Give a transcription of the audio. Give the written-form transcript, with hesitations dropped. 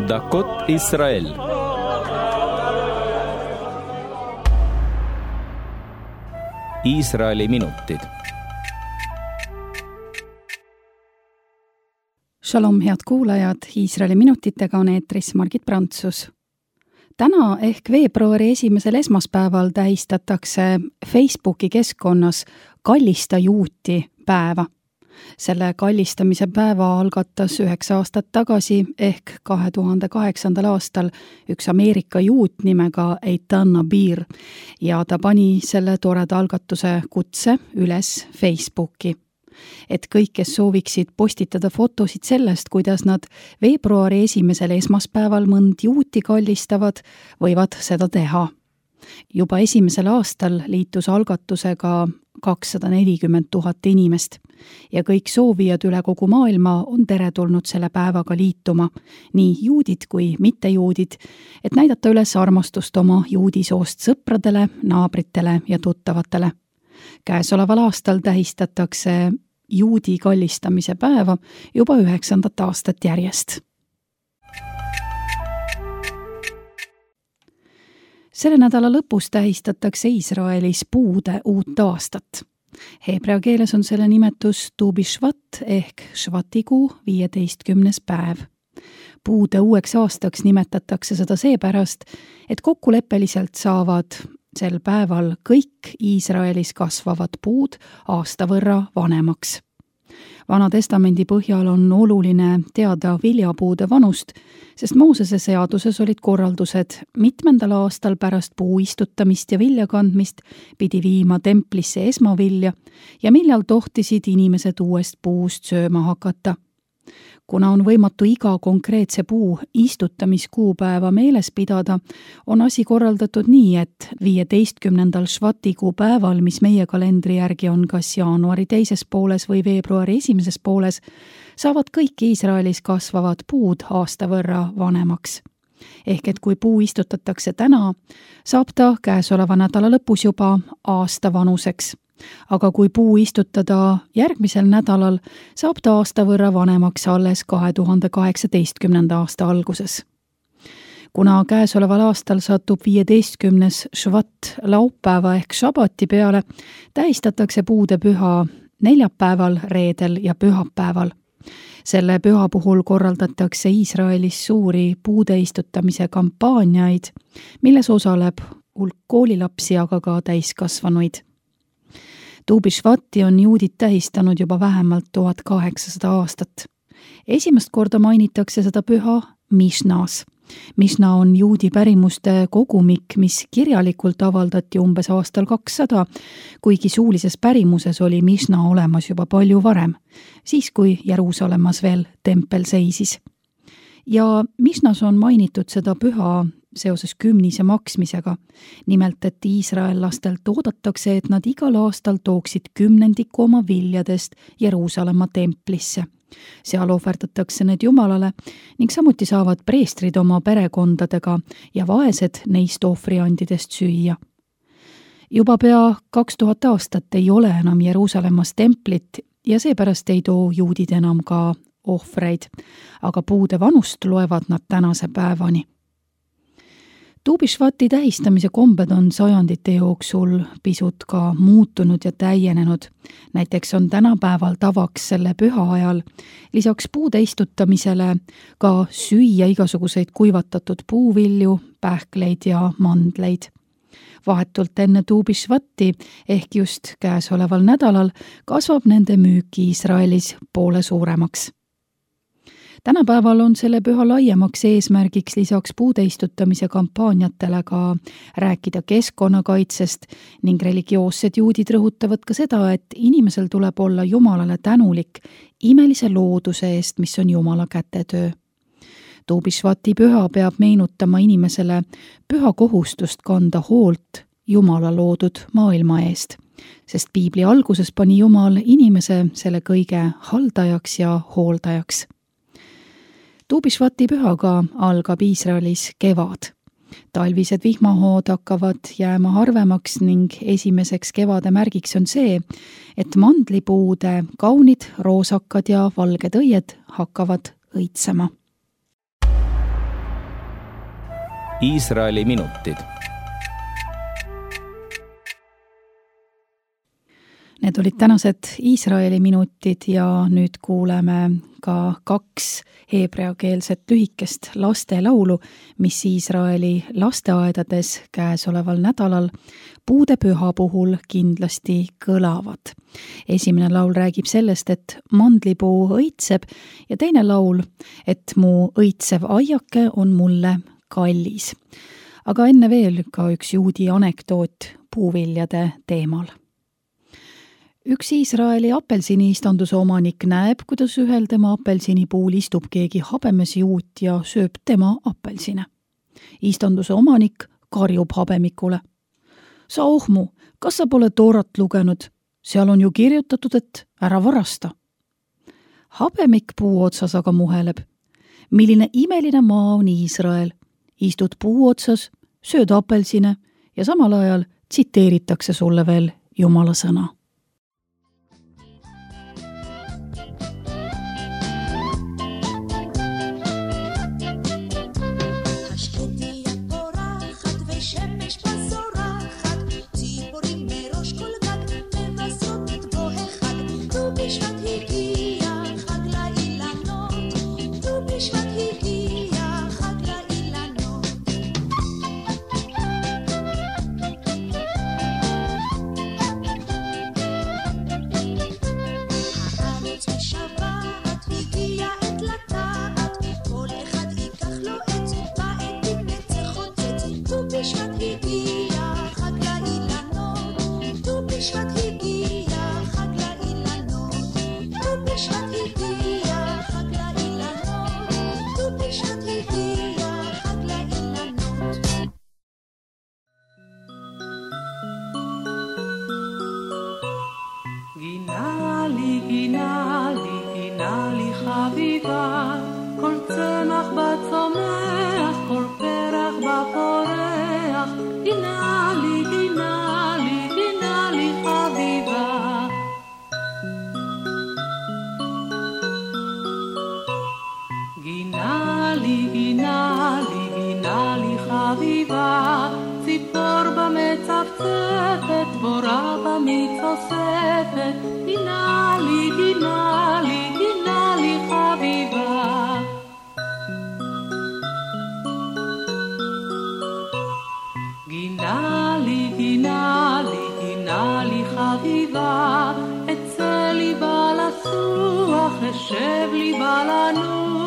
דקות ישראל. Iisraeli minutid. Shalom, head kuulajad, Iisraeli minutitega on eetris Margit Prantsus. Täna ehk veebruari 1. esmaspäeval tähistatakse Facebooki keskkonnas Kallista juuti päeva. Selle kallistamise päeva algatas 9 aastat tagasi ehk 2008. aastal üks Ameerika juut nimega Eitan Nabir ja ta pani selle toreda algatuse kutse üles Facebooki. Et kõik, kes sooviksid postitada fotosid sellest, kuidas nad veebruari 1. esmaspäeval mõnd juuti kallistavad, võivad seda teha. Juba 1. aastal liitus algatusega 240 000 inimest ja kõik soovijad üle kogu maailma on teretulnud selle päevaga liituma, nii juudid kui mittejuudid, et näidata üles armastust oma juudisoost sõpradele, naabritele ja tuttavatele. Käesoleval aastal tähistatakse juudi kallistamise päeva juba 9. aastat järjest. Selle nädala lõpus tähistatakse Iisraelis puude uut aastat. Heebrea keeles on selle nimetus Tu Bishvat ehk Shvatikuu 15. päev. Puude uueks aastaks nimetatakse seda seepärast, et kokkuleppeliselt saavad sel päeval kõik Iisraelis kasvavad puud aasta võrra vanemaks. Vana testamendi põhjal on oluline teada viljapuude vanust, sest Moosese seaduses olid korraldused mitmendal aastal pärast puu istutamist ja vilja kandmist pidi viima templisse esmavilja ja millal tohtisid inimesed uuest puust sööma hakata. Kuna on võimatu iga konkreetse puu istutamiskuupäeva meeles pidada, on asi korraldatud nii, et 15. Shvatikuu päeval, mis meie kalendri järgi on kas jaanuari 2. pooles või veebruari 1. pooles, saavad kõik Iisraelis kasvavad puud aasta võrra vanemaks. Ehk et kui puu istutatakse täna, saab ta käesoleva nädala lõpus juba aasta vanuseks. Aga kui puu istutada järgmisel nädalal, saab ta aasta võrra vanemaks alles 2018. aasta alguses. Kuna käesoleval aastal satub 15. Shvat laupäeva ehk šabati peale, tähistatakse puude püha neljapäeval, reedel ja pühapäeval. Selle püha puhul korraldatakse Iisraelis suuri puude istutamise kampaaniaid, milles osaleb hulk koolilapsi, aga ka täiskasvanuid. Tu Bishvati on juudid tähistanud juba vähemalt 1800 aastat. Esimest korda mainitakse seda püha Mishnas. Mishna on juudi pärimuste kogumik, mis kirjalikult avaldati umbes aastal 200, kuigi suulises pärimuses oli Mishna olemas juba palju varem, siis kui Jeruusalemmas veel tempel seisis. Ja Mishnas on mainitud seda püha seoses kümnise maksmisega, nimelt et iisraellastelt oodatakse, et nad igal aastal tooksid 10% oma viljadest Jeruusalemma templisse. Seal ohverdatakse need Jumalale ning samuti saavad preestrid oma perekondadega ja vaesed neist ohvriandidest süüa. Juba pea 2000 aastat ei ole enam Jeruusalemmas templit ja seepärast ei too juudid enam ka ohvreid, aga puude vanust loevad nad tänase päevani. Tu Bishvati tähistamise kombed on sajandite jooksul pisut ka muutunud ja täienenud. Näiteks on tänapäeval tavaks selle püha ajal lisaks puude istutamisele ka süüa igasuguseid kuivatatud puuvilju, pähkleid ja mandleid. Vahetult enne Tu Bishvati ehk just käesoleval nädalal kasvab nende müük Iisraelis poole suuremaks. Tänapäeval on selle püha laiemaks eesmärgiks lisaks puude istutamise kampaaniatele ka rääkida keskkonnakaitsest ning religioossed juudid rõhutavad ka seda, et inimesel tuleb olla Jumalale tänulik imelise looduse eest, mis on Jumala kätetöö. Tu Bishvati püha peab meenutama inimesele püha kohustust kanda hoolt Jumala loodud maailma eest, sest Piibli alguses pani Jumal inimese selle kõige haldajaks ja hooldajaks. Tu Bishvati pühaga algab Iisraelis kevad. Talvised vihmahood hakkavad jääma harvemaks ning esimeseks kevade märgiks on see, et mandlipuude kaunid, roosakad ja valged õied hakkavad õitsema. Iisraeli minutid. Need olid tänased Iisraeli minutid ja nüüd kuuleme ka 2 heebreakeelset lühikest lastelaulu, mis Iisraeli lasteaedades käesoleval nädalal puudepüha puhul kindlasti kõlavad. Esimene laul räägib sellest, et mandlipuu õitseb ja teine laul, et mu õitsev aiake on mulle kallis. Aga enne veel ka üks juudi anekdoot puuviljade teemal. Üks Iisraeli apelsiniistanduse omanik näeb, kuidas ühel tema apelsinipuul istub keegi habemes juut ja sööb tema apelsine. Istanduse omanik karjub habemikule. Sa ohmu, kas sa pole Toorat lugenud? Seal on ju kirjutatud, et ära varasta. Habemik puu otsas aga muheleb. Milline imeline maa on Iisrael. Istud puu otsas, sööd apelsine ja samal ajal tsiteeritakse sulle veel Jumala sõna. ציפור במצפצפת, דבורה במצוספת, גינה לי, גינה לי, גינה לי חביבה. גינה לי, גינה לי, גינה לי חביבה, אצא לי בא לסוח, אשב לי בא לנוח.